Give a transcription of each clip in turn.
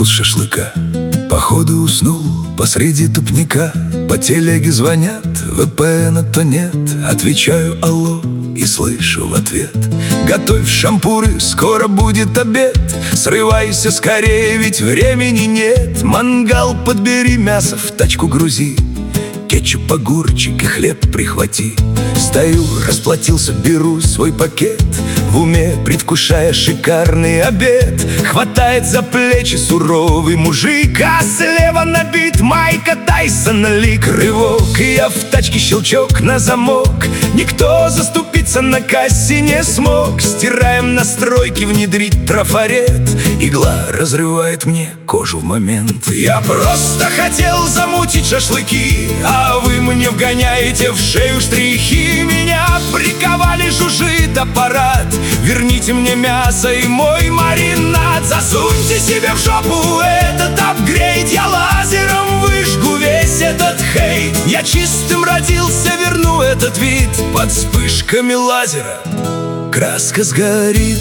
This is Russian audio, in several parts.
вкус шашлыка. Походу уснул посреди тупника. По телеге звонят, ВПН то нет. Отвечаю алло и слышу в ответ: готовь шампуры, скоро будет обед. Срывайся скорее, ведь времени нет. Мангал подбери, мясо в тачку грузи. Кетчуп, огурчик и хлеб прихвати. Стою, расплатился, беру свой пакет. В уме предвкушая шикарный обед. Хватает за плечи суровый мужик, а слева набит Майка Тайсона лик. Рывок, и я в тачке, щелчок на замок. Никто заступиться на кассе не смог. Стираем настройки, внедрить трафарет. Игла разрывает мне кожу в момент. Я просто хотел замутить шашлыки, а вы мне вгоняете в шею штрихи. Меня приковали, жужжит аппарат. Верните мне мясо и мой маринад. Засуньте себе в жопу этот апгрейд. Я лазером выжгу весь этот хейт. Я чистым родился, верну этот вид. Под вспышками лазера краска сгорит.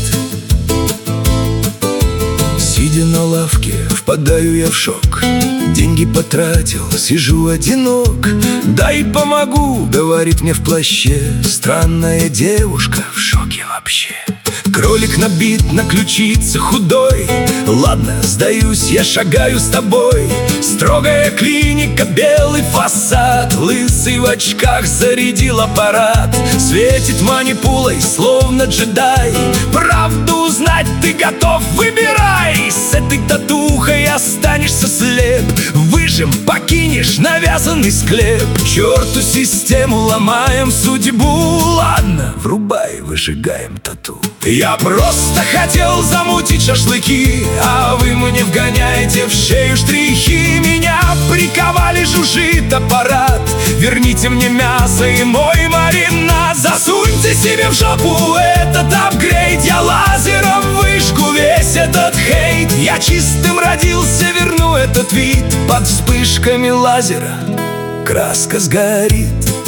Сидя на лавке, впадаю я в шок. Деньги потратил, сижу одинок. «Дай помогу», — говорит мне в плаще. Странная девушка, в шоке вообще. Кролик набит, на ключице худой. Ладно, сдаюсь, я шагаю с тобой. Строгая клиника, белый фасад. Лысый в очках зарядил аппарат. Светит манипулой, словно джедай. Правду узнать ты готов, выбирай. С этой татухой останешься слеп. Выжим, покинешь навязанный склеп. Черту систему, ломаем судьбу. Ладно, врубай, выжигаем тату. Я просто хотел замутить шашлыки, а вы мне вгоняете в шею штрихи. Меня приковали, жужжит аппарат. Верните мне мясо и мой маринад. Засуньте себе в жопу этот апгрейд. Я лазером выжгу весь этот хейт. Я чистым родился, верну этот вид. Под вспышками лазера краска сгорит.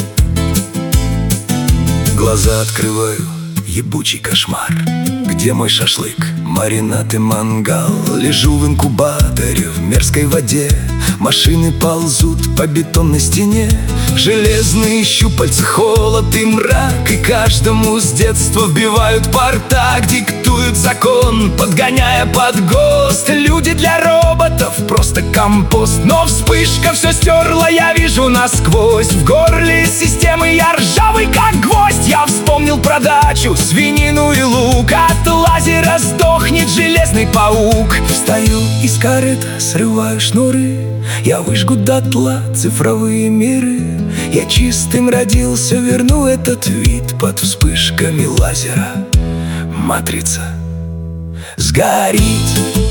Глаза открываю, ебучий кошмар. Где мой шашлык, маринад и мангал? Лежу в инкубаторе в мерзкой воде. Машины ползут по бетонной стене. Железные щупальца, холод и мрак. И каждому с детства вбивают партак. Диктуют закон, подгоняя под ГОСТ. Люди для роботов просто компост. Но вспышка все стерла, я вижу насквозь. В горле системы я ржавый как гвоздь. Я вспомнил про дачу, свинину и лук. От лазера сдохнет железный паук. Встаю из корыта, срываю шнуры. Я выжгу дотла цифровые миры. Я чистым родился, верну этот вид. Под вспышками лазера матрица сгорит.